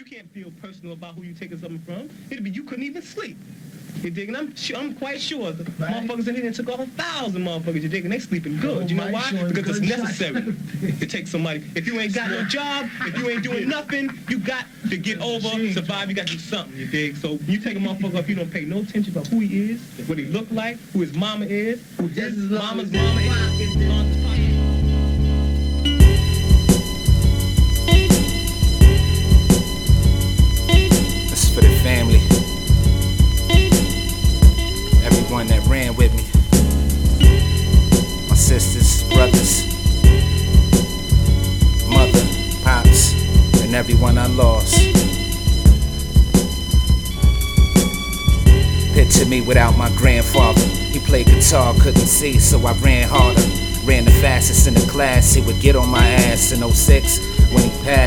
can't feel personal about who you taking something from. It'd be you couldn't even sleep. You dig? And I'm quite sure the motherfuckers in here done took off 1,000 motherfuckers. You dig? And they sleeping good. You know why? Because it's necessary to take somebody. If you ain't got no job, if you ain't doing nothing, you got to get over, survive. You got to do something. You dig? So you take a motherfucker up, you don't pay no attention about who he is, what he look like, who his mama is, who his mama's mama is. For the family, everyone that ran with me, my sisters, brothers, mother, pops, and everyone I lost. Picture me without my grandfather. He played guitar, couldn't see, so I ran harder. Ran the fastest in the class, he would get on my ass in '06 when he passed.